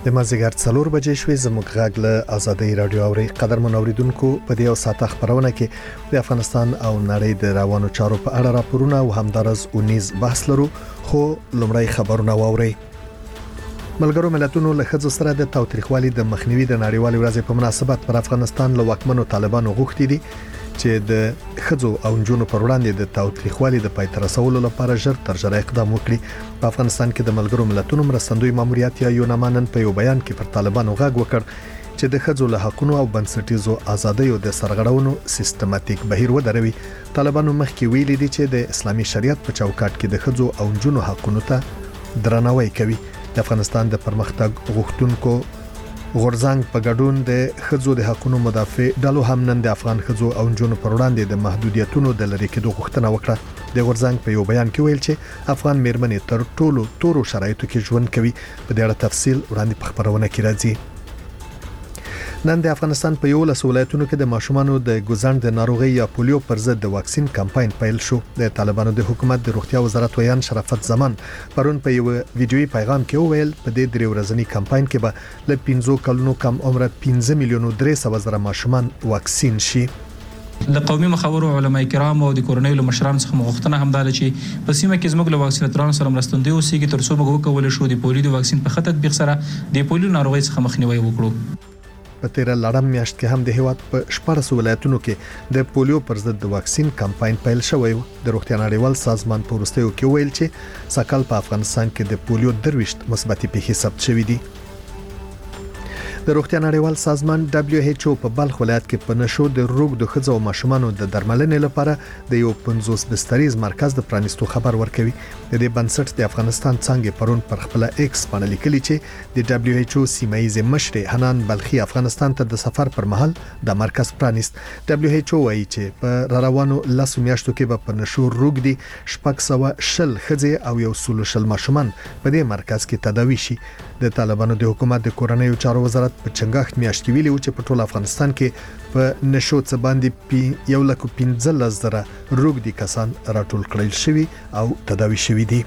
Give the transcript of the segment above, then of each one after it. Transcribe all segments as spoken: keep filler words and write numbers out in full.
د مازیګر څلور بجې شوې زموږ غږ له ازادي رادیو اوري قدرمن اوریدونکو په دې او ساعت خبرونه کې د افغانستان او نړۍ د روانو چارو په اړه راپورونه او همدارز اونیز بحث لرو خو لومړی خبرونه واوري. ملګرو ملتونو له خځو سره د تاوتریخوالي د مخنیوي د نړیوال ورځې په مناسبت پر افغانستان له واکمنو طالبانو غوښتي دي چې د خځو او نجونو پر وړاندې د تاوتریخوالي د پای ته رسولو لپاره ژر تر ژره اقدام وکړي. په افغانستان کې د ملګرو ملتونو مرستندوی ماموریت یا یونامانن په یو بیان کې پر طالبانو غږ وکړ چې د خځو له حقونو او بنسټیزو ازادیو د سرغړونو سیستماتیک بهیر ودروي. طالبانو مخکې ویلي دي چې د اسلامي شریعت په چوکاټ کې د خځو او نجونو حقونو ته درناوی کوي. د افغانستان د پرمختګ غوښتونکو غورځنګ په ګډون د خځو د حقوقو مدافع ډلو هم نن د افغان خځو او نجونو پر وړاندې د محدودیتونو د لری کېدو غوښتنه وکړه. د غورځنګ په یو بیان کې ویل چې افغان میرمنې تر ټولو تورو شرایطو کې ژوند کوي. په دې اړه تفصیل وړاندې په خبرونه کې راځي. نن د افغانستان په یو له ولایتونو کې د ماشومانو د ګوزند د ناروغي یا پولیو پر ضد د واکسین کمپاین پیل شو. د طالبانو د حکومت د روغتیا وزارت ویان شرافت زمان پرون په یو ویډیوي پیغام کې وویل په دې درې ورځنی کمپاین کې به له پنځه کلونو کم عمر پنځه میلیونو درې سوه زره ماشومان واکسین شي. د قومي مخاورو علماء کرام او د کورنۍ له مشرانو څخه مغوښتنه هم ده چې په سیمه کې زموږ له واکسیناتورانو سره مرستندوی اوسېږي ترڅو موږ وکولای شو د پولیو د واکسین په خطر تطبیق سره د پولیو ناروغي څخه مخنیوي وکړو. په تیر لړم میاشت کې هم د هیواد په شپږ ولایتونو کې د پولیو پر ضد د واکسین کمپاین پیل شوی و. د روغتیا نړیوال سازمان په وروستیو کې ویل چې سکهال په افغانستان کې د پولیو درويشت مثبتې پیښې ثبت شوې دي. د روغتیا نړیوال سازمان دبليو ایچ او په بلخ ولایت کې په نشو د روغ د خځو او ماشومانو د درملنې لپاره د یو پنځوس بستریز مرکز د پرانیستو خبر ورکوي. د دې بنسټ د افغانستان څنګه پرون پر خپل ایکس باندې لیکلي چې د دبليو ایچ او سیمایي مشر حنان بلخي افغانستان ته د سفر پر مهال د مرکز پرانیست. دبليو ایچ او وايي چې په روانو لاسو میاشتو کې به په نشو روغ دي شپږ سوه شل خځې او یو سل شل ماشومان په دې مرکز کې تداوي شي. د طالبانو د حکومت د کورنۍ چارو وزارت په چنګاښت میاشت کې ویلي و چې په ټول افغانستان کې په نشو څه باندې یو لک پنځلس زره روغ دي کسان راټول کړل شوي او تداوي شوي دي.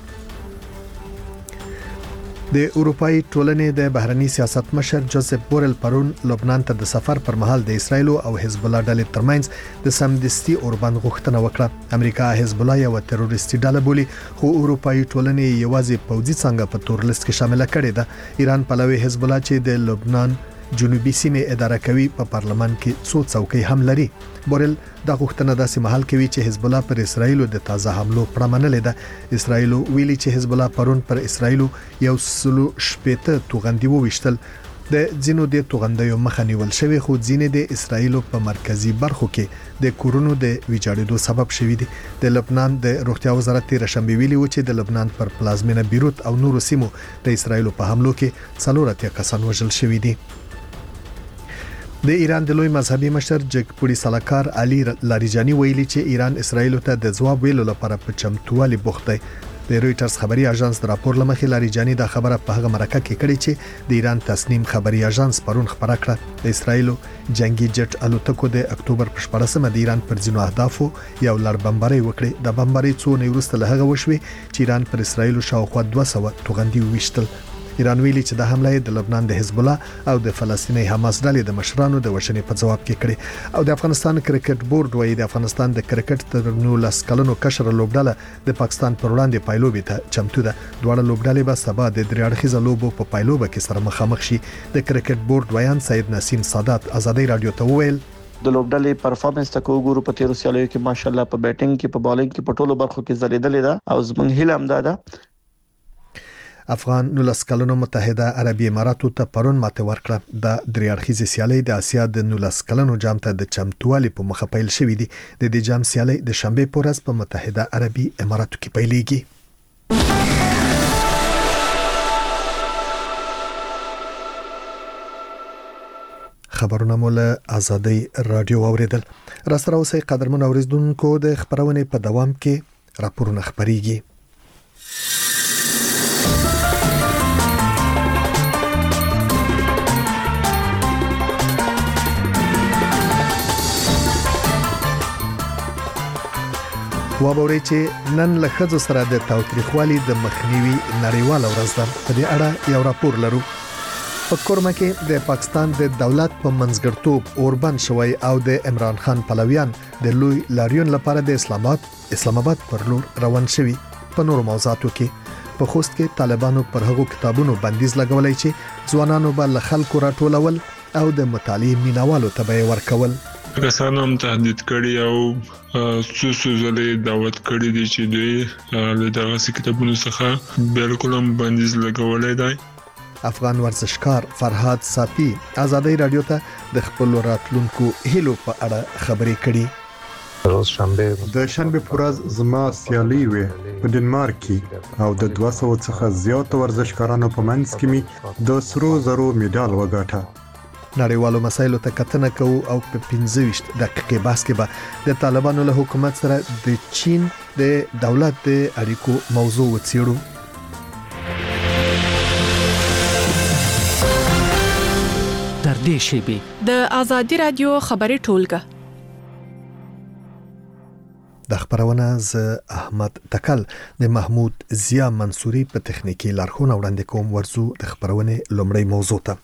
د اروپאי ټولنې د بهرنی سیاست مشر جوزف بورل پرون لبنان ته د سفر پر مهال د اسرایل او حزب الله ډلې ترمنځ د سمدستي اوربند غوښتنه وکړه. امریکا حزب الله یو تروریستي ډله بولي خو اروپאי ټولنې یوازې پوځي څنګه په تور لیست کې شامل کړي ده. ایران پلوي حزب الله چې د لبنان جنوبي سیمه اداره کوي په پارلمان کې څو څوکۍ هم لري. بورل دا غوښتنه داسې محل کوي چې حزب الله پر اسرایل د تازه حملو پړه منلې ده. اسرایل ویلي چې حزب الله پرون پر اسرایل یو سلو شپېته توغندي وويشتل. د ځینو د توغندیو مخه نیول شوی خو ځینې د اسرایل په مرکزی برخو کې د کورونو د ویجاړېدو سبب شوی دي. د لبنان د روغتیا وزارت تیر شنبه ویلي و چې د لبنان پر پلازمینه بیروت او نورو سیمو د اسرایل په حملو کې څلور اتیا کسان وژل شوی دي. د ایران د لوی مذهبي مشر جګپوړي سلاکار علي لاریجانی ویلي چې ایران اسرایل ته د جواب ویلو لپاره په چمتووالي بوخت دی. د رويټرز خبري اژانس د راپور لمخې لاریجانی د خبره په هغه مرکه کې کړې چې د ایران تصنیم خبري اژانس پرون خبره کړه د اسرایل جنگي جټ الوتکو د اکتوبر په شپږمه د ایران پر ځینو اهدافو یو لړ بمباري وکړي. د بمباري څو نه وروسته له هغه وشوي چې ایران پر اسرایل شاوخوا دوه سوه توغندي وشتل. ایران ویلي چې د حمله د لبنان د حزب الله او د فلسطیني حماس ډلې د مشرانو د وشنې په جواب کې کړي. او د افغانستان کرکټ بورډ وایي د افغانستان د کرکټ تر نولس کلنو کشر لوبډاله د پاکستان پر وړاندې پایلوبي ته چمتو ده. دواړه لوبډالې به سبا د درې اړخیزه لوبو په پایلوبه کې سره مخامخ شي. د کرکټ بورډ ویان سید نسیم سادات ازادي رادیو ته وویل د لوبډلې پرفارمنس ته وګورو په تیر سیالیو کې ماشالله په بیټینګ کې په بالینګ کې په ټولو برخو کې ځلیدلې ده او زمونږ هیله هم ده. افغان نولس کلنو متحده عربی اماراتو ته پرون ماته ورکړه. د درې اړخیزه سیالي د اسیا د نولس کلنو جام ته د چمتووالي په مخه پیل شوې دي. د دې جام سیالي د شنبه په ورځ په متحده عربی اماراتو کې پیلېږي. خبرونه مول ازادي رادیو اوریدل. راستره اوسئ قدرمن اوریدونکو د خبرونه په دوام کې راپورونه خبريږي. وابوري چې نن له خځو سره د تاوتریخوالي د مخنیوي نړیواله ورځ ده. په دې اړه یو راپور لرو. په کورما کې د پاکستان د دولت په منځګړتوب اوربند شوی او د عمران خان پلویان د لوی لاریون لپاره د اسلام آباد اسلام آباد پر لور روان شوي. په نورو موضوعاتو کې په خوست کې طالبانو پر هغو کتابونو بندیز لګولای چې ځوانانو به له خلکو راټولول او د مطالعې مینوالو ته به ورکول. کسان هم تهدید کړي او څو څو ځلې دعوت کړي دي چې دوی له دغه کتابونو څخه بالکل هم بندیز لګولای دی. افغان ورزشکار فرهاد صافی آزادۍ رادیو ته د خپل راتلونکو هیلو په اړه خبرې کړي. روز شنبه د شنبه پر ورځ زما سیالي وې په ډنمارک کې او د دوه سوه څخه زیات ورزشکارانو په منځ کې می د سرو زرو میډال وګاټه. نړیوالو مسایلو ته کتنه کوو او په پنځه ویشت دقیقې بحث کې به د طالبانو له حکومت سره د چین د دولت د اړیکو موضوع وڅېړو. در دې شیبه د آزادي رادیو خبري ټولګه د خبرونه ز احمد تکل د محمود ضیا منصوري په تخنیکی لارښوونه وړاندې کوم. ورزو د خبرونه لومړی موضوع ته.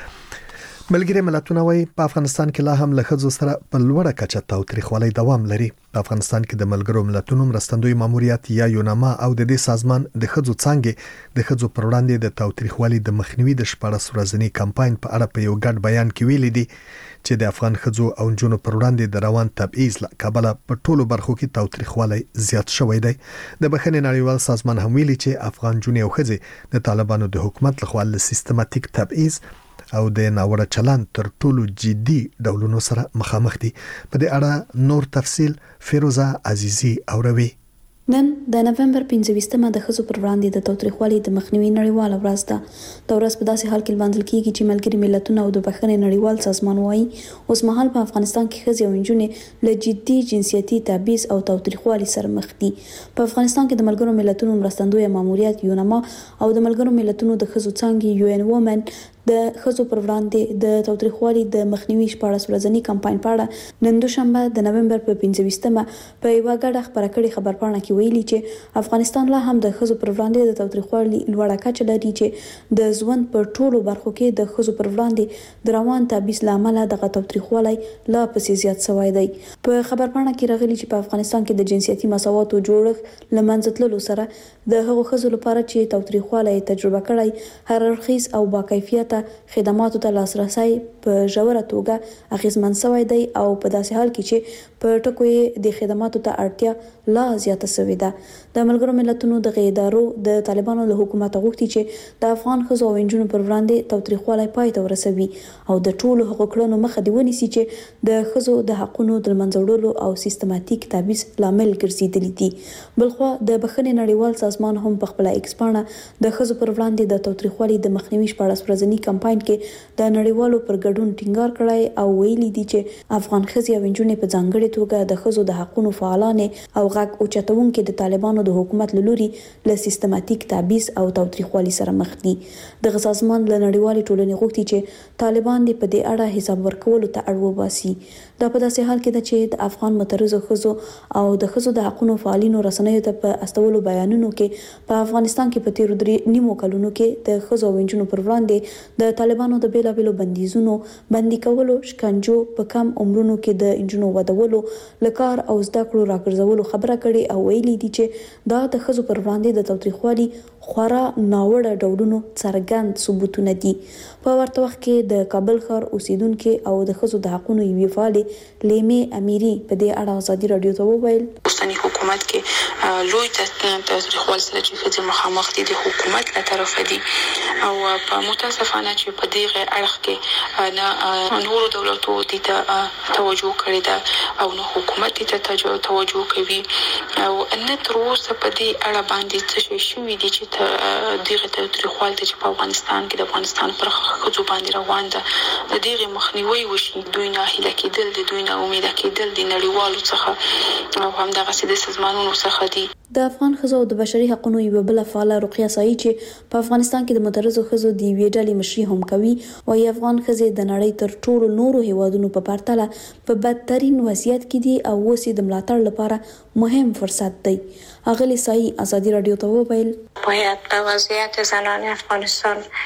ملګری ملتونه وايي په افغانستان کې لا هم له ښځو سره په لوړه کچه تاوتریخوالی دوام لري. په افغانستان کې د ملګرو ملتونو مرستندوی ماموریت یا یوناما او د دې سازمان د ښځو څنګه د ښځو پر وړاندې د تاوتریخوالی د مخنیوي د شپږ ورځنی کمپاین په اړه په یو ګډ بیان کې ویلي دي چې د افغان ښځو او نجونو پر وړاندې د روان تبعیض له کبله په ټولو برخو کې تاوتریخوالی زیات شوی دی. د بخښنې نړیوال سازمان هم ویلي چې افغان جونې او ښځې د طالبانو د حکومت لخوا له سیستماتیک تبعیض او د ناوړه چلند تر ټولو جدي ډولونو سره مخامخ دي. په دې اړه نور تفصیل فیروزه عزیزی اوروي. نن د نومبر پنځه ویشتمه د ښځو پر وړاندې د تاوتریخوالي د مخنیوي نړیواله ورځ ده. دا ورځ په داسې حال کې لمانځل کیږي چې ملګري ملتونه او د بخښنې نړیوال سازمان وايي اوس مهال په افغانستان کې ښځې او نجونې له جدي جنسیتي تبعیض او تاوتریخوالي سره مخ دي. په افغانستان کې د ملګرو ملتونو مرستندوی ماموریت یوناما او د ملګرو ملتونو د ښځو څانګې یو ان وومن د ښځو پر وړاندې د تاوتریخوالي د مخنیوي شپږ ورځنی کمپاین په اړه نن دوشنبه د نومبر په پنځه ویشتمه په یو غاډه خبره کړې خبرپاڼه کې ویلي چې افغانستان لا هم د ښځو پر وړاندې د تاوتریخوالي لوړه کچه لري چې د ژوند په ټولو برخو کې د ښځو پر وړاندې د روان تبعیض لامل دغه تاوتریخوالي لا پسې زیات شوی دی. په خبرپاڼه کې راغلي چې په افغانستان کې د جنسیتي مساواتو جوړښت لمنځه تللو سره د هغو ښځو لپاره چې تاوتریخوالي تجربه کړی هر اړخیز او با کیفیته خدماتو ته لاسرسي په ژوره توګه اغیزمن شوی دی او په داسې حال کې چې په ټکو یې د خدماتو ته اړتیا لا زیاته شوې ده. د ملګرو ملتونو د ادارو د طالبانو له حکومت غوښتي چې د افغان ښځو او نجونو پر وړاندې تاوتریخوالی پای ته ورسوي او د ټولو هغو کړنو مخه دې ونیسي چې د ښځو د حقونو د منځه وړلو او سیستماتیک تبعیض لامل ګرځېدلي دي. بلخوا د بخښنې نړیوال سازمان هم په خپله ایکس پاڼه د ښځو پر وړاندې د تاوتریخوالي د مخنیوي شپږ ورځنی کمپاین کې د نړیوالو پر ګډون ټینګار کړی او ویلي دي چې افغان ښځې او نجونې په ځانګړي توګه د ښځو د حقونو فعالانې او غږ اوچتونکي د طالبانو د حکومت له لوري له سیستماتیک تبعیض او تاوتریخوالي سره مخ دي. دغه سازمان له نړیوالې ټولنې غوښتي چې طالبان دې په دې اړه حساب ورکولو ته اړ وباسي. دا په داسې حال کې ده چې د افغان مترزو ښځو او د ښځو د حقونو فعالینو رسنیو ته په استولو بیانونو کې په افغانستان کې په تیرو درې نیمو کلونو کې د ښځو او نجونو پر وړاندې د طالبانو د بیلابیلو بندیزونو بندي کولو، شکنجو، په کم عمرونو کې د نجونو ودولو، لکار او زده کړو راګرځولو خبره کړې او ویلي دي چې دا د ښځو پر وړاندې د تاوتریخوالي خورا ناوړه ډولونو څرګند ثبوتونه دي. په ورته وخت کې د کابل ښار اوسیدونکو او د ښځو د حقونو یوې فعالې لیمې امیري په دې اړه ازادي رادیو ته وویل اوسنی حکومت کې لوی تاوتریخوالي سره چې ښځې مخامخ دي د حکومت له طرفه دي او په متاسفانه چې په دې اړخ کې نه نورو دولتو دې ته توجه کړې ده او نه حکومت دې ته توجه کوي او نه تر اوسه په دې اړه باندې څه شی شوي دي چې دغه تاوتریخوالي چې په افغانستان کې د افغانستان پر ښځو باندې روان ده د دغه مخنیوي وشي. دوی نه هیله کېدل دي، دوی نه امید کېدل دي نړیوالو څخه او هم دغه سیده سازمانونو څخه دي. د افغان ښځو او د بشري حقونو یوه بله فعاله رقیه سایي چې په افغانستان کې د مترزو ښځو د یوې ډلې مشري هم کوي وایي افغان ښځې د نړۍ تر ټولو نورو هیوادونو په پرتله په بدترین وضعیت کې دي او اوس یې د ملاتړ لپاره مهم فرصت دی. اغلې سایي ازادي رادیو ته وویل باید به وضعیت زنان افغانستان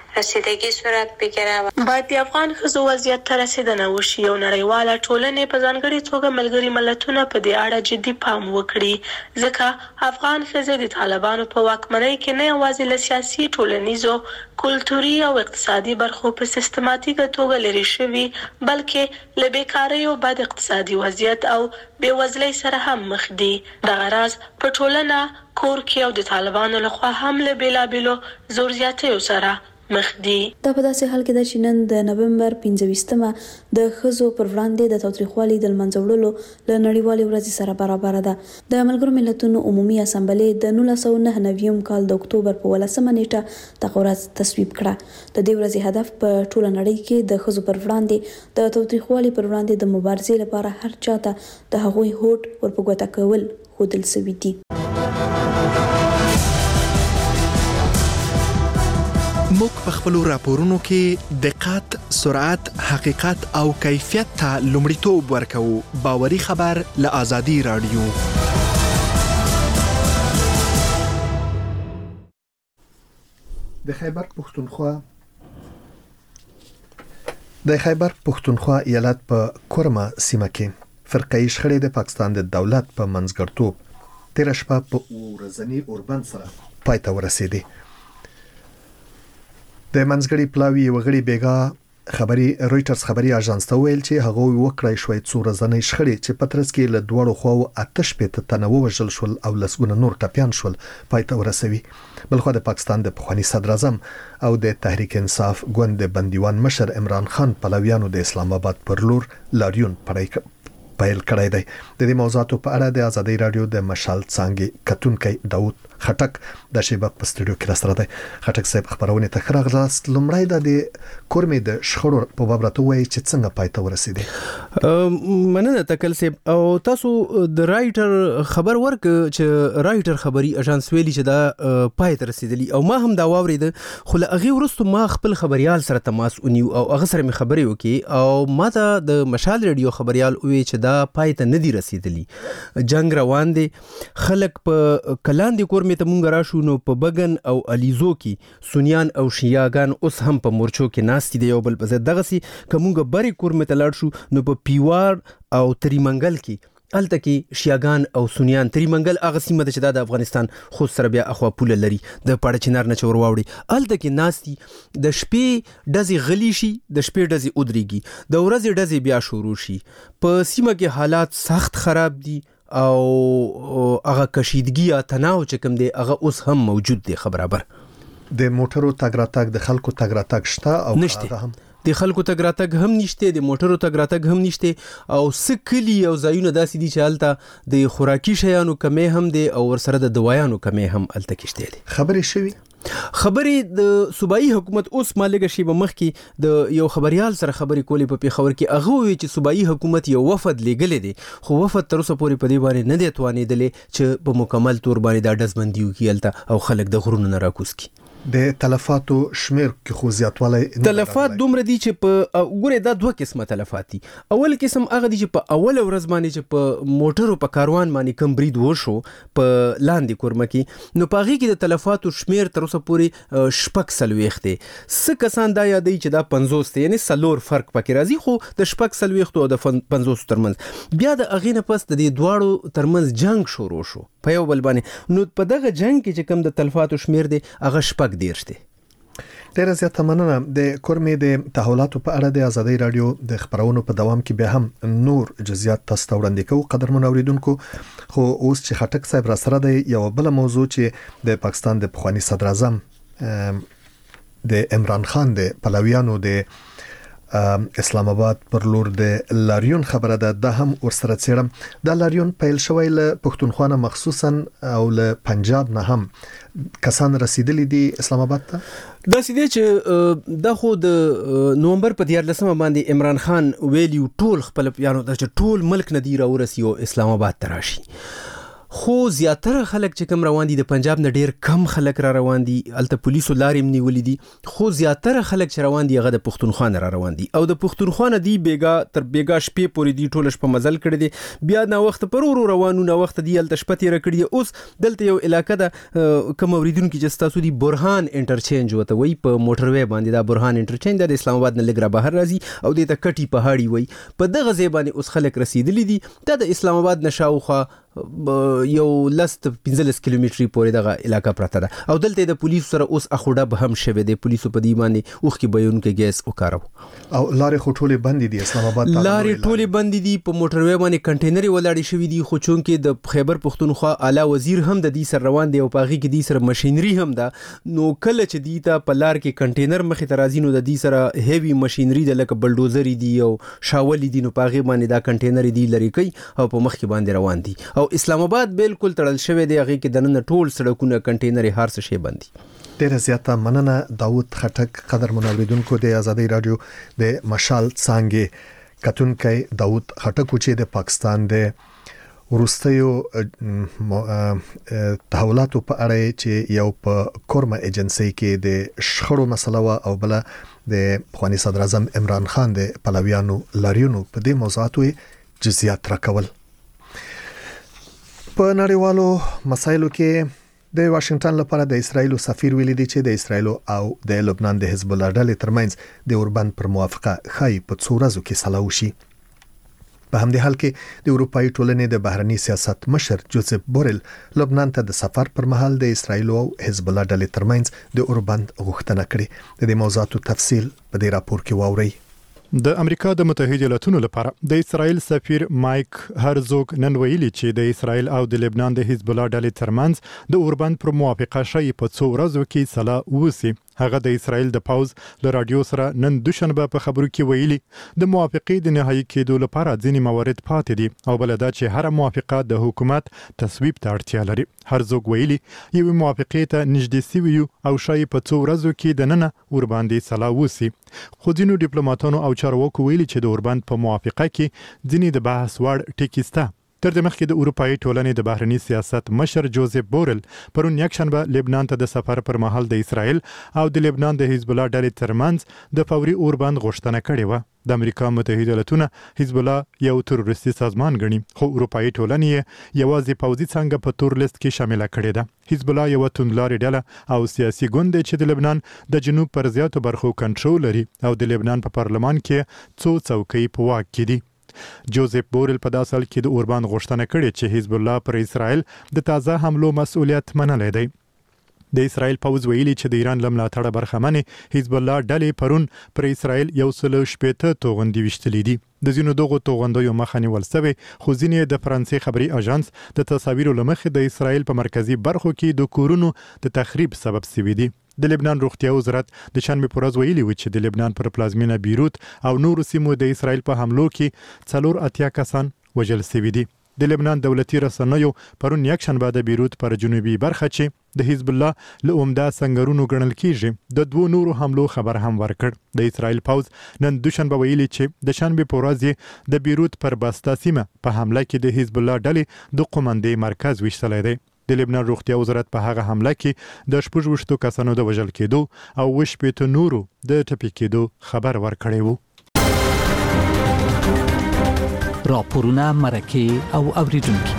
رسیدگی صورت بگیره. باید د افغان ښځو وضعیت ته رسیدنه وشي او نړیواله ټولنې په ځانګړې توګه ملګري ملتونه په دې اړه جدي پام وکړي، ځکه افغان ښځې د طالبانو په واکمنۍ کې نه یوازې له سیاسي، ټولنیزو، کلتوري او اقتصادي برخو په سیستماتیکه توګه لرې شوي، بلکې له بیکارۍ او بد اقتصادي وضعیت او بېوزلۍ سره هم مخ دي. دغه راز په ټولنه، کور کې او د طالبانو لخوا هم له بېلابېلو زور زیاتیو سره مخ دي. دا په داسې حال کې ده چې نن د نومبر پنځه ویشتمه د ښځو پر وړاندې د تاوتریخوالي د له منځه وړلو له نړیوالې ورځې سره برابره ده. د ملګرو ملتونو عمومي اسامبلې د نولس سوه نهه نوي کال د اکتوبر په ولسمه نیټه دغه ورځ تصویب کړه. د دې ورځې هدف په ټوله نړۍ کې د ښځو پر وړاندې د تاوتریخوالي پر وړاندې د مبارزې لپاره هر چاته د هغوی هوډ ور په ګوته کول ښودل شوي دي. موږ په خپلو راپورونو کې دقت، سرعت، حقیقت او کیفیت ته لومړیتوب ورکوو. باوري خبر له آزادي رادیو. د خیبر پښتونخوا د خیبر پښتونخوا ایالت په کورما سیمه کې فرقه شخړې د پاکستان د دولت په منځګړتوب تیر شپه په ورځنی اوربند سره پای ته ورسېدي. د منځګړي پلاوی وغړي بیګا خبري رويټرز خبري اژانس ته ویل چې هغه وکړای شوې څو ورځې شخړې چې پترس کې له دوړو خو اتش په تنوع وژل شول او لسګونه نور ټپيان شول پای ته ورسوي. بلخو د پاکستان د پخوانی صدر اعظم او د تحریک انصاف ګوند بندیوان مشر عمران خان پلویانو د اسلام آباد پر لور لاریون پړای پیل کړی دی. د دې موضوعاتو په اړه د آزادۍ رادیو د مشال څانګې کتونکي داوود خټک د شیبه په سټوډیو کې راسره دی. خټک صاحب خبرونه ته خراغلاست. لمړی د کورمې د شخړو په باب راته وایي چې څنګه پای ته ورسېدي. مننه تکل صاحب. او تاسو د رائټر خبر ورک چې رائټر خبري اژانس ویلي چې دا پای ته رسیدلی او ما هم دا واورید، خو له هغه ورستو ما خپل خبريال سره تماس ونیو او هغه سره مې خبرې وکي او ما ته د مشال رادیو خبريال وی چې دا پای ته ندی رسیدلی. جنگ روان دي. خلک په کلاندې کور مې ته مونږ راشو نو په بغن او الیزو کې سنیان او شیعاګان اوس هم په مورچو کې ناستي دی یو بل په ضد. دغه سي کومګه بری کور مې ته لاړ شو نو په پیوار او تریمنګل کې الته کې شیعاګان او سنیان تریمنګل هغه سیمه ده چې د افغانستان خو سره بیا اخوا پوله لري د پاړه چنار نه چور واوړي. الته کې ناستي د شپې دزي غلی شي، د شپې دزي ودريږي، د ورځې دزي بیا شروع شي. په سیمه کې حالات سخت خراب دي او هغه کشیدګي یا تناو چې کوم دی هغه اوس هم موجود دی. خبرابر د موټرو تګ راتګ د خلکو تګ راتګ شته او هغه هم د خلکو تګ راتګ هم نشته، د موټرو تګ راتګ هم نشته او سکلی او ځایونه داسې دي چې الته د خوراکي شیانو کمې هم دي او ورسره د دوايانو کمې هم الته کېشته دي. خبرې شوي خبرې د صوبایي حکومت اوس مالګه شی به مخ کې د یو خبريال سره خبرې کولې په پیښور کې. هغه وی چې صوبایي حکومت یو وفد لګلې دي خو وفد تر اوسه پورې په دې باندې نه دی توانېدلې چې په مکمل تور باندې د دزبندیو کېلته او خلک د غرونو نه راکوس کی. د تلفاتو شمیر کې خو زیاتوالی تلفات دومره دي چې په ګوره دا دوه قسمه تلفات دي. اول قسم هغه دي چې په اول ورځ باندې چې په موټرو په کاروان باندې کم برید وشو په لاندې کورمه کې نو پاغي کې د تلفاتو شمیر تر اوسه پورې شپږ سلويخت دي. څه کسان دا یادې چې دا پنځوس ته یعنی سلور فرق پکې راځي خو د شپږ سلويخت او د پنځوس ترمنځ بیا د اغینه پس د دې دواړو ترمنځ جنگ شروع شو په یو بل باندې. نو په دغه جنگ کې چې کم د تلفاتو شمیر دي هغه شپږ دیرشته. ډیره زیاته مننه. د کورمې د تحولاتو په اړه د آزادۍ رادیو د خبرونو په دوام کې به هم نور جزئیات تاسو ته وړاندې کوو قدرمن اوریدونکو. خو اوس چې خټک صاحب را سره دی یو بل موضوع چې د پاکستان د پخوانی صدر اعظم د عمران خان د پلویانو د اسلام آباد پر لور د لاریون خبره ده. د هم ورسره څیرم د لاریون پیل شوی له پښتونخوا نه مخصوصا او له پنجاب نه هم کسان رسیدلی دي اسلام آباد ته. دا سیده چې د خو د نومبر په دیارلسمه باندې عمران خان ویلیو ټول خپل یانو د ټول ملک نه دی را ورسیو اسلام آباد ته راشي. خو زیاتره خلک چې کوم روان دي د پنجاب نه ډیر کم خلک را روان دي، الته پولیسو لارې نیولې دي، خو زیاتره خلک چې روان دي هغه د پښتونخوا نه را روان دي او د پښتونخوا نه دی بیګا تر بیګا شپې پورې دی ټول شپه مزل کړی دي، بیا نه وخت پر ورو روانو نه وخت دی الته شپه تیر کړی دي. اوس دلته یو علاقې ده کوم اوریدونکو چې تاسو دی برهان انټرچینج وته وای په موټر وې باندې، دا برهان انټرچینج د اسلام آباد نه لګرا بهر راځي او د کټي پهاړي وای په دغه ځای باندې اوس خلک رسیدلی دي. دا د اسلام آباد نشاوخه یو لست پنځلس کیلومتري پورې دغه علاقہ پراته ده او دلته د پولیسو سره اوس اخوډه به هم شوه د پولیسو په دی باندې اوخ کې بیون کې ګیس وکارو او لارې خټولې بندې دي اسلام آباد ته، لارې ټولې بندې دي، په موټر وې باندې کنټینري ولاړې شوې دي، خو چون کې د خیبر پښتونخوا اعلی وزیر هم د دې سر روان دی او پاغي کې دې سر ماشينري هم ده، نو کله چې دی ته په لار کې کنټینر مخې ته راځي نو د دې سره هیوی ماشينري د لکه بلډوزر دي او شاولې دي، نو پاغي باندې دا کنټینر دی لري کوي او په مخ کې باندې روان دي او اسلام آباد بالکل تړل شوی دی، هغه کې دنه ټول سړکونه کنټینر هر څه شی بندي. ډیره زیاته مننه داوود خټک. قدر منوریدونکو د آزادۍ رادیو د مشال څنګه کتونکي داوود خټک چې د پاکستان د ورستیو تحولاتو په اړه چې یو په کورما ایجنسی کې د شخړو مسله او بل د خواني صدر اعظم عمران خان د پلویانو لاریونو په دې موضوعاتو جزئیات راکول. په نړیوالو مسایلو کې د واشنگټن لپاره د اسرایل سفیر ویلي دی چې د اسرایل او د لبنان د حزب الله ډلې ترمنځ د اوربند پر موافقه خای په څو ورځو کې سلا وشي. په همدې حال کې د اروپאי ټولنې د بهرنی سیاست مشر جوزف بورل لبنان ته د سفر پر مهال د اسرایل او حزب الله ډلې ترمنځ د اوربند غوښتنه کړې. د دې موضوعاتو تفصیل په دې راپور کې واورئ. د امریکا د متحده ایالاتونو لپاره د اسرایل سفیر مایک هرزوګ نن ویلي چې د اسرایل او د لبنان د حزب الله ډلې ترمنځ د اوربند پر موافقه شي په څو ورځو کې سلا وسی. هغه د اسرایل د پاوز له رادیو سره نن دوشنبه په خبرو کې ویلي د موافقې د نهایی کېدو لپاره ځینې موارد پاتې دي او بل دا چې هر موافقه د حکومت تصویب ته اړتیا لري. هرزوګ ویلي یو موافقې ته نږدې سوي او شای په څو ورځو کې د نن اورباندې سلا وسی. خو ځینو ډیپلوماټانو او چارواکو ویلي چې د اوربند په موافقه کې ځینې د بحث وړ ټکي شته. تر دې مخکې د اروپאי ټولنې د بهرنی سیاست مشر جوزف بورل پرون یکشنبه لبنان ته د سفر پر مهال د اسرایل او د لبنان د حزب الله ډلې ترمنځ د فوري اوربند غوښتنه کړې و. د امریکا متحده ایالاتونه حزب الله یو تروریستي سازمان ګڼي، خو اروپאי ټولنې یوازې پوځي څنګه په تور لیست کې شامل کړې ده. حزب الله یو توندلاري ډله او سیاسي ګوند چې د لبنان د جنوب پر زیاتو برخو کنټرول لري او د لبنان په پارلمان کې څو څوکۍ په واک کې دي. جوزف بورل په داسې حال کې د اوربند غوښتنه کړې چې حزب الله پر اسرائیل د تازه حملو مسؤلیت منلی دی. د اسرائیل پوز ویلي چې د ایران لملاتړه برخمنې حزب الله ډلې پرون پر اسرائیل یو سل شپېته توغندي وشتلې دي. د ځینو دغو توغندیو مخه نیول شوې، خو ځینې د فرانسې خبري اژانس د تصاویرو له مخې د اسرائیل په مرکزی برخو کې د کورونو د تخریب سبب شوي دي. د لبنان روغتیا وزارت د شنبه پر ورځ ویلي و چې د لبنان پر پلازمینه بیروت او نورو سیمو د اسرائیل په حملو کې څلور اتیا کسان وژل شوي دي. د لبنان دولتي رسنیو پرون یکشنبه د بیروت پر جنوبي برخه چې د حزب الله له عمده سنگرونو ګڼل کیږي د دوه نورو حملو خبر هم ورکړ. د اسرائیل پوز نن دوشنبه ویلي چې د شنبه پر ورځ د بیروت پر بستا سیمه په حمله کې د حزب الله ډلې د قومندې مرکز وشتلې دی. د لبنان روغتیا وزارت په هغه حمله کې د شپږ وشتو کسانو د وژل کېدو او وشپېته نورو د ټپي کېدو خبر ورکړی وو. راپورونه مرکه او اوریدونکي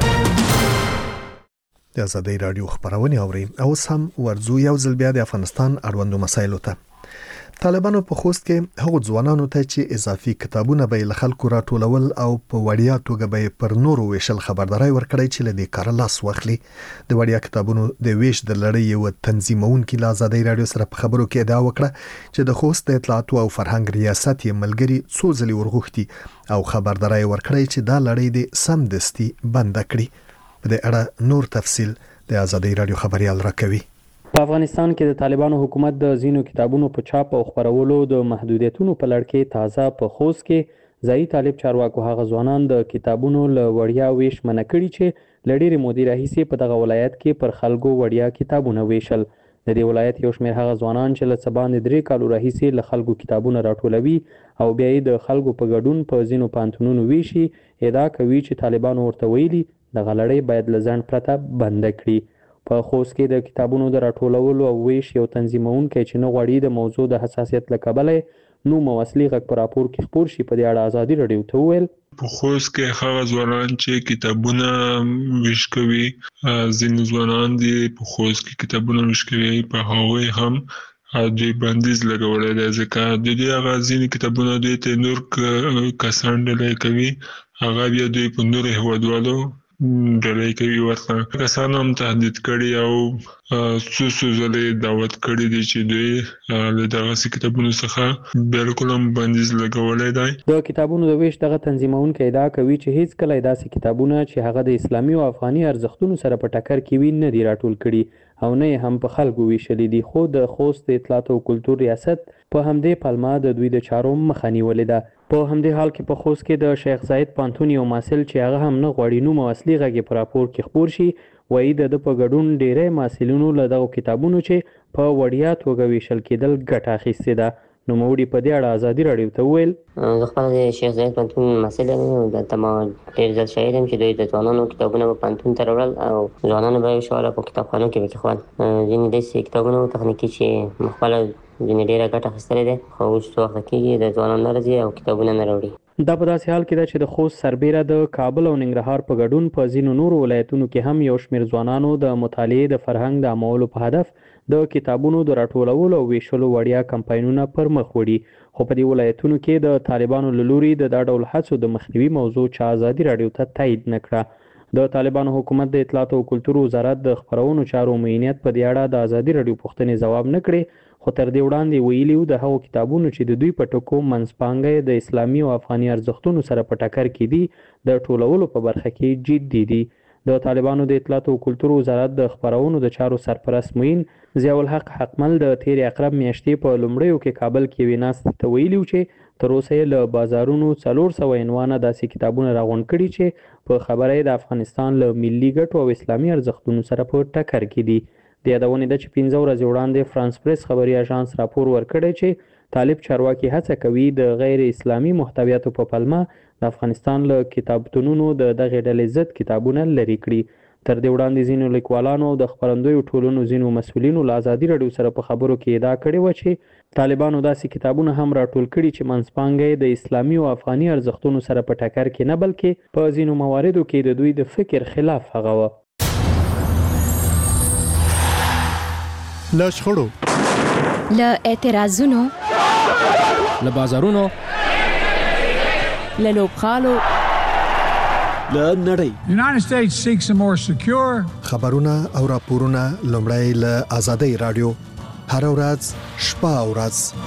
د آزادۍ رادیو خبرونه اوري او سم ورزو یو ځل بیا د افغانستان اړوندو مسایلو ته. طالبانو په خوست کې هغو ځوانانو ته چې اضافي کتابونه به له خلکو راټولول او په وړیا توګه به پر نورو ویشل خبرداري ورکړی چې له دې کار لاس واخلي. د وړیا کتابونو د ویش د لړۍ یو تنظیمونکي له آزادۍ رادیو سره په خبرو کې ادعا وکړه چې د خوست د اطلاعات او فرهنګ ریاست یې ملګری څو ځلې ورغوښتي او خبرداري ورکړی چې دا لړۍ د سم دستي بند کړي. په دې اړه نور تفصیل د آزادۍ رادیو خبريال راکوي. په افغانستان کې د طالبانو حکومت د زینو کتابونو په چاپ او خپرولو د محدودیتونو په لړ کې تازه په خوست کې ځایي طالب چارواکو هغه ځوانان د کتابونو له وړیا ویش منع کړي چې له ډېرې مودې راهیسې په دغه ولایت کې پر خلکو وړیا کتابونه ویشل. د دې ولایت یو شمېر هغه ځوانان چې له څه باندې درې کالو راهیسې له خلکو کتابونه راټولوي او بیا یې د خلکو په ګډون په ځینو پوهنتونونو ویشي ادعا کوي چې طالبانو ورته ویلي د غلړۍ باید له ځنډ پرته بنده کړي. په خوست کې د کتابونو د راټولولو او ویش یو تنظیمونکی چې نه غواړي د موضوع د حساسیت له کبله نوم او اصلي غږ په راپور کې خپور شي په دې اړه ازادي راډیو ته وویل په خوست کې هغه ځوانان چې کتابونه ویش کوي ځینې ځوانان دي په خوست کې کتابونه ویش کوي په هغوی هم دوی بندیز لګولی دی ځکه د دې هغه ځینې کتابونه دوی ته نور کسان ډلې کوي هغه بیا دوی په نورو هیوادوالو ډلې کوي ورته کسان هم تهدید کړي او څو څو ځلې دعوت کړي دي چې دوی له دغسې کتابونو څخه بالکل هم بندیز لګولی دی. د کتابونو د ویش دغه تنظیمونکی ادعا کوي چې هیڅ کله داسې کتابونه چې هغه د اسلامي او افغاني ارزښتونو سره په ټکر کې وي نه دي راټول کړي او نه هم په خلکو ویشلي دي خو د خوست د اطلاعات او کلتور ریاست په همدې پلمه د دوی د چارو مخه نیولې ده. په همدې حال کې په خوست کې د شیخ زاید پانتون یو محصل چې هغه هم نه غواړي نوم او اصلي غږ په راپور کې خپور شي وایي د په ګډون ډیری محصلینو له دغو کتابونو چې په وړیا توګه ویشل کېدل ګټه اخیستې ده. نوموړي په دې اړه ازادي راډیو ته وویل زه خپله د شیخ زاید پانتون محصل یم دلته ما ډېر ځل شاهد یم چې دوی د ځوانانو کتابونه به پانتون ته راوړل او ځوانانو به یې وشول او په کتابخانو کې به یې کېښول. ځینې داسې کتابونه تخنیکي چې ما خپله ځینې ډېره ګټه اخیستلې ده خو اوس څه وخته کېږي د ځوانانو نه راځي او کتابونه نه راوړي. دا په داسې حال کې ده چې د خوست سربیره د کابل او ننګرهار په ګډون په ځینو نورو ولایتونو کې هم یو شمېر ځوانانو د مطالعې د فرهنګ د عامولو په هدف د کتابونو د راټولولو او ویشلو وړیا کمپاینونه پر مخ وړي خو په دې ولایتونو کې د طالبانو له لوري د دا ډول هڅو د مخنیوي موضوع چا ازادي راډیو ته تایید نه کړه. د طالبانو حکومت د اطلاعات او کلتور وزارت د خپرونو چارو معینیت په دې اړه د ازادي راډیو پوښتنې ځواب نه کړي خو تر دې وړاندې ویلي وو د هغو کتابونو چې د دوی په ټکو منځپانګه د اسلامي او افغاني ارزښتونو سره په ټکر کې دي د ټولولو په برخه کې جدي دي. د طالبانو د اطلاعات او کلتور وزارت د خپرونو د چارو سرپرست معین ضیاء الحق حقمل د تیرې اقرب میاشتې په لومړیو کې کابل کې یوې ناستې ته ویلي وو چې تر اوسه یې له بازارونو څلور سوه عنوانه داسې کتابونه راغونډ کړي چې په خبره یې د افغانستان له ملي ګټو او اسلامي ارزښتونو سره په ټکر کې دي. د یادونې ده چې پنځه ورځې وړاندې فرانس پریس خبري اژانس راپور ورکړی چې طالب چارواکي هڅه کوي د غیر اسلامي محتویاتو په پلمه د افغانستان له کتابتونونو د دغې ډلې ضد کتابونه لرې کړي. تر دې وړاندې ځینو لیکوالانو او د خپرندویو ټولنو ځینو مسؤلینو له ازادي راډیو سره په خبرو کې ادعا کړې وه چې طالبانو داسې کتابونه هم راټول کړي چې منځپانګه یې د اسلامي او افغاني ارزښتونو سره په ټکر کې نه بلکې په ځینو مواردو کې د دوی د فکر خلاف هغه وه. له شخړو له اعتراضونو له بازارونو له لوبغالو له نړۍ خبرونه او راپورونه لومړی له آزادۍ راډیو هر ورځ شپه او ورځ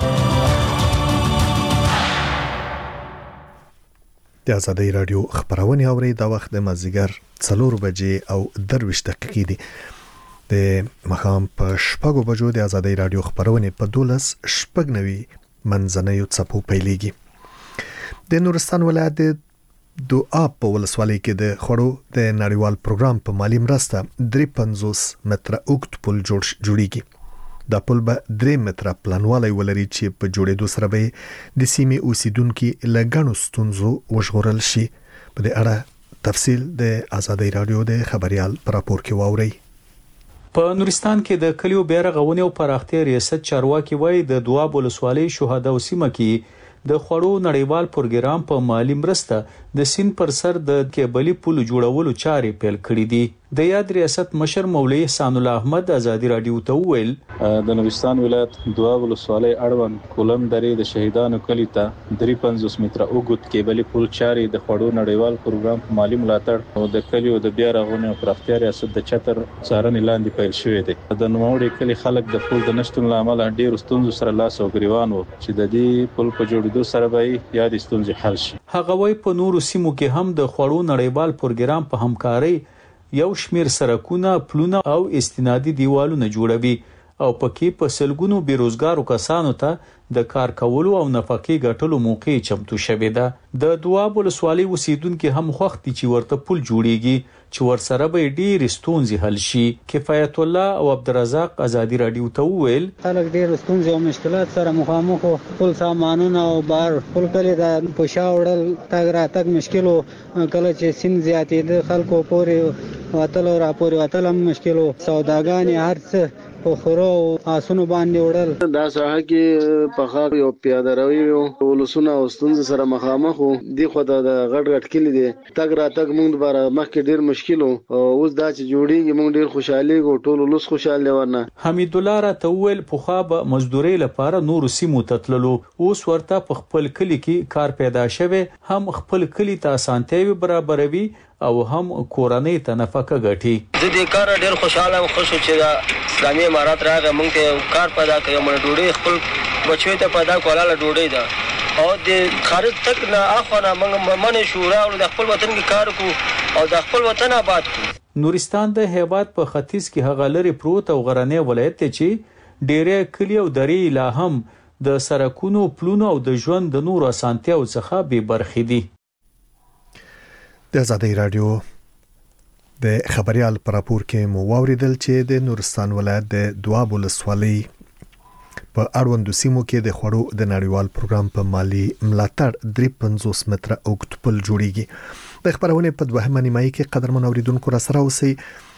د آزادۍ راډیو خبرونه اوري د وخت د مازیګر څلور بجې او درویشت دقیقې دي. د مخام په شپږو بجو د آزادۍ راډیو خبرونه په دولس شپږ نوي منځنیو څپو پیلېږي. د نورستان ولایت د دعا په ولسوالۍ کې د خړو د نړیوال پروګرام په مالی مرسته درې پنځوس متره اوږد پل جوړیږي. دا پل به درې متره پلانوالی ولري چې په جوړېدو سره به د سیمې اوسیدونکو له ګڼو ستونزو وژغورل شي. په دې اړه تفصیل د آزادۍ راډیو د خبريال پر راپور کې واوري. په نورستان کې د کلیو بیرغونې او پراختیا ریاست چارواکي وایي د دواب ولسوالۍ شهدا او سیمه کې د خړو نړیوال پروګرام په مالی مرسته د سین پر سر د کیبلي پل جوړولو چارې پیل کړې دي. د یاد ریاست مشر مولوی احسان الله احمد آزادي راډیو ته وویل د نورستان ولایت دواب ولسوالۍ اړوند کولم درې د شهیدانو کلی ته درې پنځوس متره اوږد کیبلي پل چارې د خړو نړیوال پروګرام په مالی ملاتړ او د کلیو د بیا رغونې او پراختیا ریاست د چتر څارنې لاندې پیل شوې دي. د نوموړي کلی خلک د پل د نشتون له امله ډېرو ستونزو سره لاس او ګریوان وو چې د دې پل په جوړېدو سره به یې ستونزې حل شي. هغه وایي په نورو سیمو کې هم د خړو نړیوال پروګرام په همکارۍ یو شمیر سرکونه پلونه او استنادي دیوالونه جوړوي او پکې په سلګونو بیروزګارو کسانو ته د کار کولو او نفقې ګټلو موقع چمتو شوې ده. د دواب ولسوالۍ اوسیدونکو هم خوښ دي چې ورته پل جوړیږي چې ورسره به ډېر ستونزې حل شي. کفایت الله او عبدالرزاق ازادي رادیو ته وویل خلک ډېر ستونزې او مشکلات سره مخامخ او خپل سامانونه او بار خپل کلی د پوشا وړل تاګ راتګ مشکل او کله چې سین زیاتېده خلکو پورې وتل او راپورې وتل هم مشکل او سوداګانې هر څه په خورو آسونو باندې وړل. دا ساحه کې په خاط یو پیاده روي او ولسونه او ستونزې سره مخامخ وو. دی خو د غټ غټ کلی دی تاګ راتګ موږ لپاره مخکې ډېر مشکل او اوس دا چې جوړیږي موږ ډېر خوشحالي او ټول ولس خوشاله ورنه. حمید الله راته وویل پخوا به مزدوري لپاره نور سیمو ته تللو، اوس ورته په خپل کلی کې کار پیدا شوی، هم خپل کلی ته اسانتیاوي برابروي او هم کورنۍ ته نفقه ګټي. زه د کار ډېر خوشاله او خوشو چې دا اسلامي امارات راغی موږ ته کار پیدا کړو، موږ ډوډۍ خپل بچو ته پیدا کوله ډوډۍ ده او د خارج تک نه اخونه موږ منې شو راو د خپل وطن کې کار کو او د خپل وطن آباد کو. نورستان د هیواد په ختیځ کې هغه لري پروت او غرنی ولایت دی چې ډېرې کلی او درې لا هم د سرکونو پلونو او د ژوند د نور اسانتیاو څخه بې برخې دي. د آزادۍ رادیو د خبريال پر راپور کې مو واوریدل چې د نورستان ولایت د دواب ولسوالۍ په اړوندو سیمو کې د خوړو د نړیوال پروګرام په مالی ملاتړ درې پنځوس متره اوږد پل جوړیږي. د خبرونه په دوهمه نیمایي کې قدرمن اوریدونکو را سره اوسئ.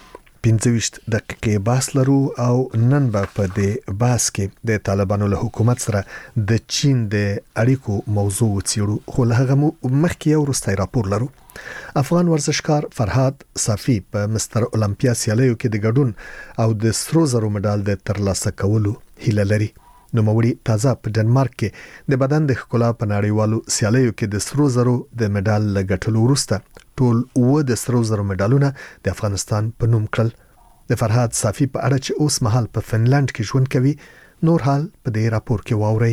پنځه ویشت دقیقې باس لرو او نن به په دې باس کې د طالبانو له حکومت سره د چین د اړیکو موضوع وڅېړو، خو له هغه مخکې یو وروستی راپور لرو. افغان ورزشکار فرهاد صافي په مستر اولمپیا سیالیو کې د ګډون او د سرو زرو مډال د ترلاسه کولو هیله لري. نوموړي تازه په ډنمارک کې د بدن د ښکلا په نړیوالو سیالیو کې د سرو زرو د مډال لګټلو وروسته ټول اوه د سرو زرو مډالونه د افغانستان په نوم کړل. د فرهاد صافي په اړه چې اوس مهال په فنلند کې ژوند کوي، نور حال په دې راپور کې واورئ.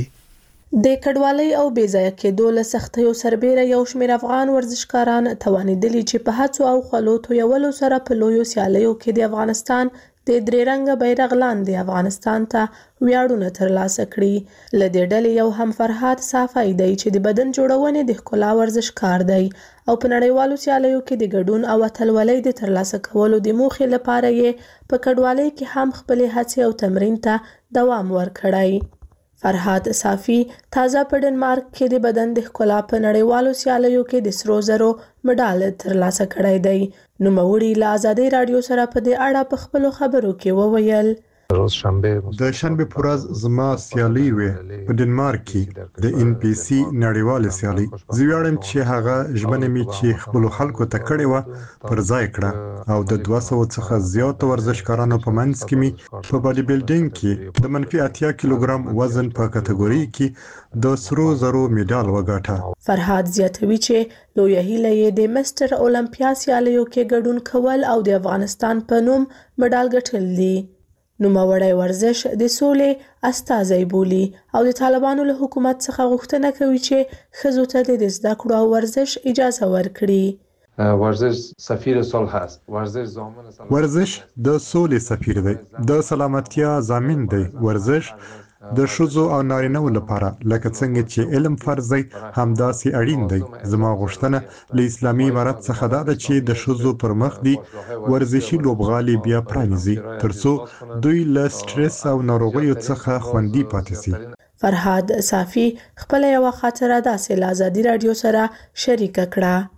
د کډوالۍ او بې ځایه کېدو له سختیو سربېره یو شمېر افغان ورزشکاران توانېدلي چې په هڅو او خلو تویولو سره په لویو سیالیو کې د افغانستان د درې رنګه بیرغ لاندې افغانستان ته ویاړونه ترلاسه کړي. له دې ډلې یو هم فرهاد صافي دی چې د بدن جوړونې د ښکلا ورزشکار دی او په نړیوالو سیالیو کې د ګډون او اتلولۍ د ترلاسه کولو د موخې لپاره یې په کډوالۍ کې هم خپلې هڅې او تمرین ته دوام ورکړی. فرهاد صافي تازه په ډنمارک کې د بدن د ښکلا په نړیوالو سیالیو کې د سرو زرو مډال ترلاسه کړی دی. نوموړي له آزادۍ رادیو سره په دې اړه په خپلو خبرو کې وویل روز شنبه د شنبه پر ورځ زما سیالي وې په ډنمارک کې د ان پی سي نړیوال سیالي. زه ویاړم چې هغه ژبنه می چې خپل خلکو ته کړې و پر ځای کړه او د دوه سوه څخه زیات ورزشکارانو په منځ کې می په باډي بلډینګ کې د منفي اتیا کیلوګرام وزن په کټګوري کې د سرو زرو میډال وګاټه. فرهاد زیاتوي چې لویه هیله یې د مستر اولمپیا سیالیو کې ګډون کول او د افغانستان په نوم مډال ګټل دي. نوموړی ورزش د سولې استازی بولي او د طالبانو له حکومت څخه غوښتنه کوي چې ښځو ته د زده کړو او ورزش اجازه ورکړي. ورزش سفیر صلح است. ورزش ضامن ورزش د سولې سفیر دی، د سلامتیا ضامن دی. ورزش د ښځو او نارینه‌و لپاره لکه څنګه چې علم فرض دی همداسې اړین دی. زما غوښتنه له اسلامي امارت څخه دا ده چې د ښځو پر مخ دي ورزشي لوبغالي بیا پرانیزي ترڅو دوی له سټرس او ناروغیو څخه خوندي پاتې شي. فرهاد صافي خپل یو خاطره داسې له آزادۍ رادیو سره شریکه کړه.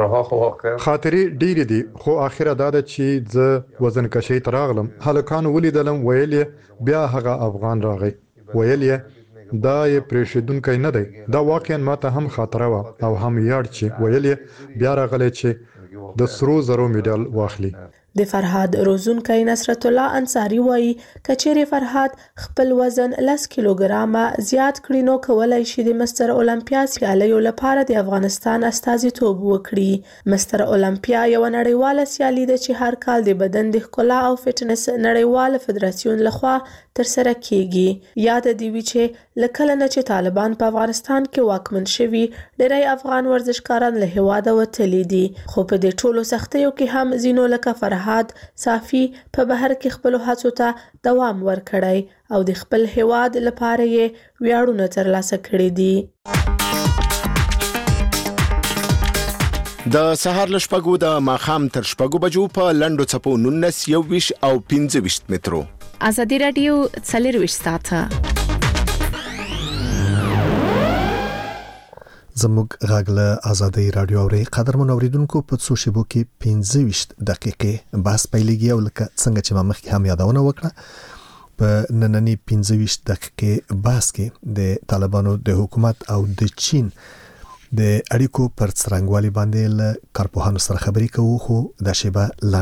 خاطرې ډېرې دي خو اخره دا ده چې زه وزن کشۍ ته راغلم، هلکانو ولیدلم، ویل یې بیا هغه افغان راغی، ویل یې دا یې پرېښودونکی نه دی. دا واقعا ماته هم خاطره وه او هم ویاړ چې ویل یې بیا راغلی چې د سرو زرو میډال واخلي. د فرهاد روزونکی نصرت الله انصاری وایي کچېرې فرهاد خپل وزن لس کیلوګرامه زیات کړي نو کولای شي د مستر اولمپیا سیالیو لپاره د افغانستان استازیتوب وکړي. مستر اولمپیا یو نړیواله سیالي ده چې هر کال د بدن د ښکلا او فټنس نړیواله فدراسیون لخوا ترسره کیږي. یاد دې وي چې له کله نه چې طالبان په افغانستان کې واکمن شوي ډېری افغان ورزشکاران له هیواده وتلي دي، خو په دې ټولو سختیو کې هم ځینو لکه فرهاد صافي په بهر کې خپل هڅو ته دوام ورکړی او د خپل هیواد لپاره یې ویاړونه ترلاسه کړي دي. د سهار ل شپږو د ماخام تر شپږو بجو په لندو چپو نونس یو ویش او پنځه ویش مترو. ازادي رادیو څلور ویشت ساعته زموږ غاغله ازادي رادیو اوري قدرمن اوریدونکو په څو شیبو کې پنځه ویشت دقیقې بس پیلېږي او لکه څنګه چې ما مخکې هم یادونه وکړه په نننی پنځه ویشت دقیقې بس کې د طالبانو د حکومت او د چین د اړیکو پر څرنګوالي باندې له کارپوهانو سره خبرې کوو خو د شیبه